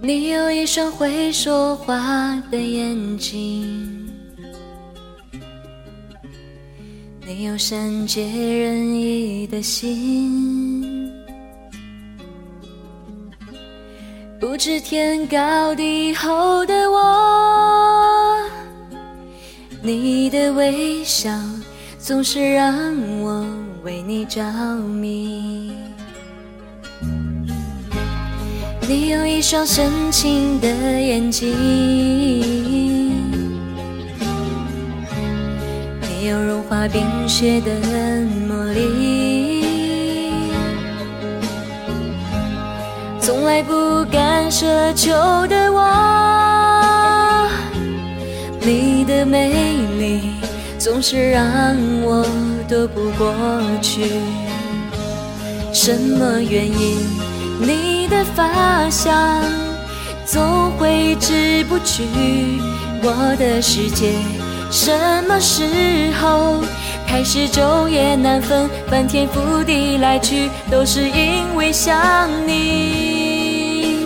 你有一双会说话的眼睛，你有善解人意的心，不知天高地厚的我，你的微笑总是让我为你着迷。你有一双深情的眼睛，你有融化冰雪的魔力，从来不敢奢求的我，你的美丽总是让我躲不过去。什么原因？你的发香总挥之不去我的世界，什么时候开始昼夜难分，翻天覆地来去，都是因为想你。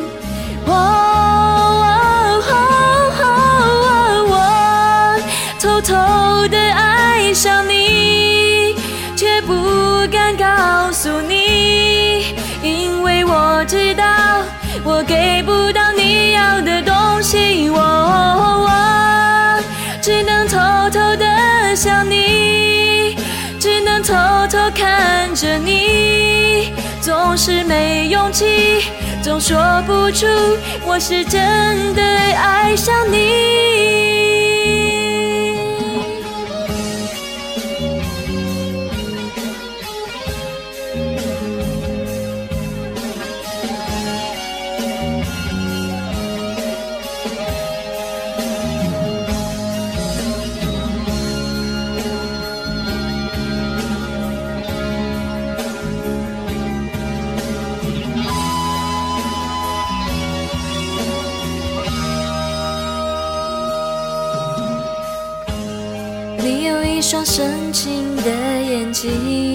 我偷偷地爱上你，却不敢告诉你，因为我知道我给不到你要的东西，我只能偷偷地想你，只能偷偷看着你，总是没勇气，总说不出我是真的爱上你。你有一双深情的眼睛，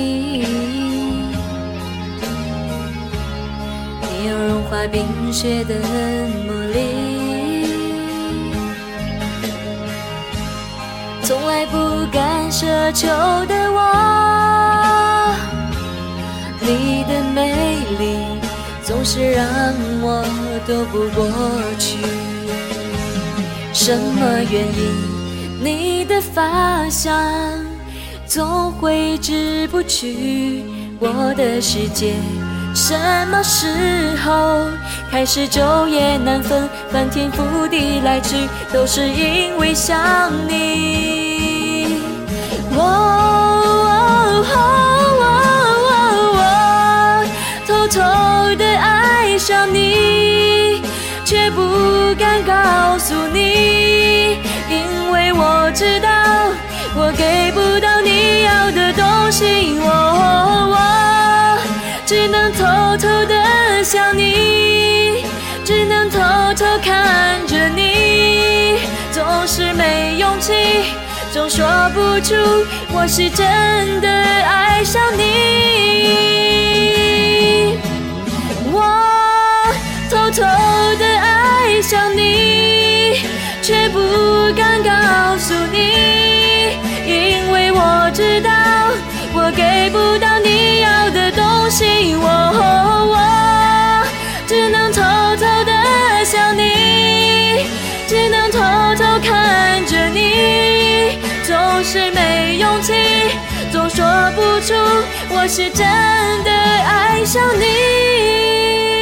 你有融化冰雪的魔力，从来不敢奢求的我，你的美丽总是让我躲不过去。什么原因？你的发香总挥之不去我的世界，什么时候开始昼夜难分，翻天覆地来去，都是因为想你。我偷偷地爱上你，却不敢告诉你，因为我知道我给不到你要的东西，我只能偷偷地想你，只能偷偷看着你，总是没勇气，总说不出我是真的爱上你。我偷偷地爱上你，却不敢告诉你，因为我知道我给不到你要的东西，我只能偷偷地想你，只能偷偷看着你，总是没勇气，总说不出我是真的爱上你。